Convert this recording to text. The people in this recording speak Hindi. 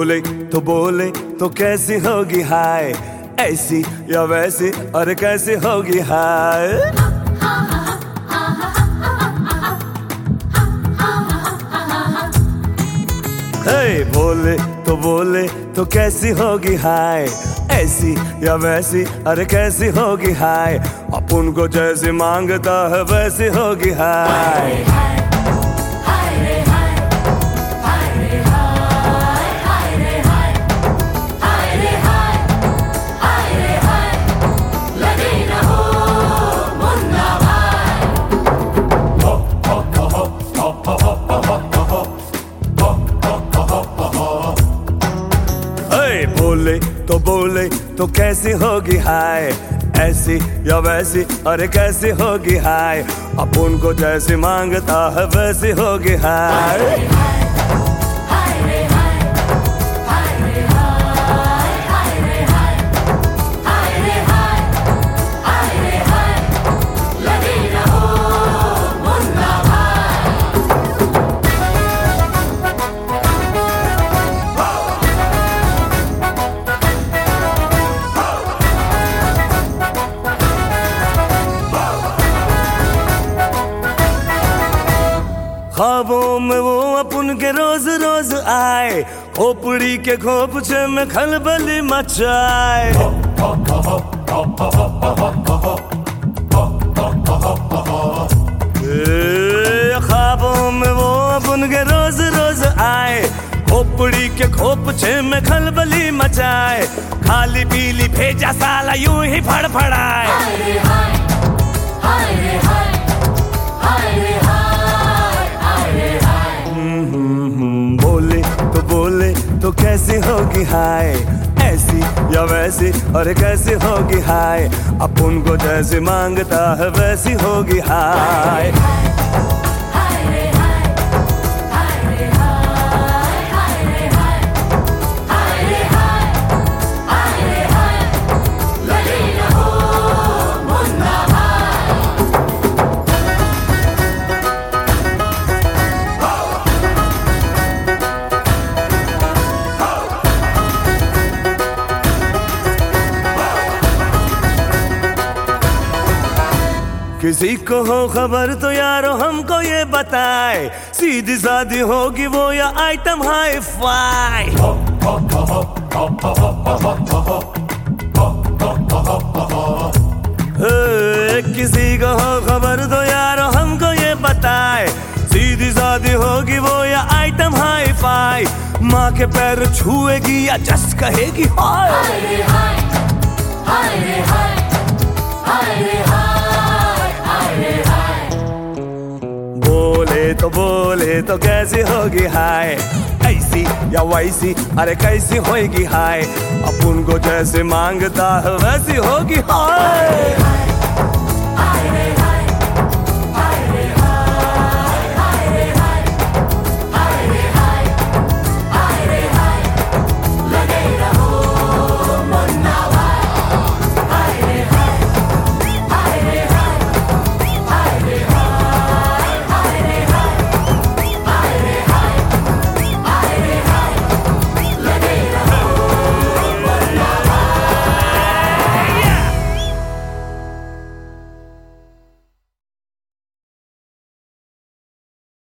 बोले तो कैसी होगी हाय, ऐसी या वैसी, और कैसी होगी हाय। हे बोले तो कैसी होगी हाय, ऐसी या वैसी, अरे कैसी होगी हाय। अपन को जैसी मांगता है वैसी होगी हाय। बोले तो कैसी होगी हाय, ऐसी या वैसी, अरे कैसी होगी हाय। अपन को जैसी मांगता है वैसी होगी हाय। ख्वाबों में वो अपन के रोज रोज आए, खोपड़ी के खोपचे में खलबली मचाए। ख्वाबों में वो अपन के रोज रोज आए, खोपड़ी के खोपचे में खलबली मचाए। खाली पीली भेजा साला यूं ही फड़फड़ाए। बोले तो कैसी होगी हाय, ऐसी या वैसी, और कैसी होगी हाय। अपन को जैसी मांगता है वैसी होगी हाय। किसी को हो खबर तो यारो हमको ये बताए, सीधी सादी होगी वो या आइटम हाई फाई। किसी को हो खबर तो यारो हमको ये बताए, सीधी सादी होगी वो या आइटम हाई फाई। माँ के पैर छुएगी या जस कहेगी हाय। बोले तो कैसी होगी हाय, ऐसी या वैसी, अरे कैसी होगी हाय। अपन को जैसे मांगता है वैसी होगी हाय।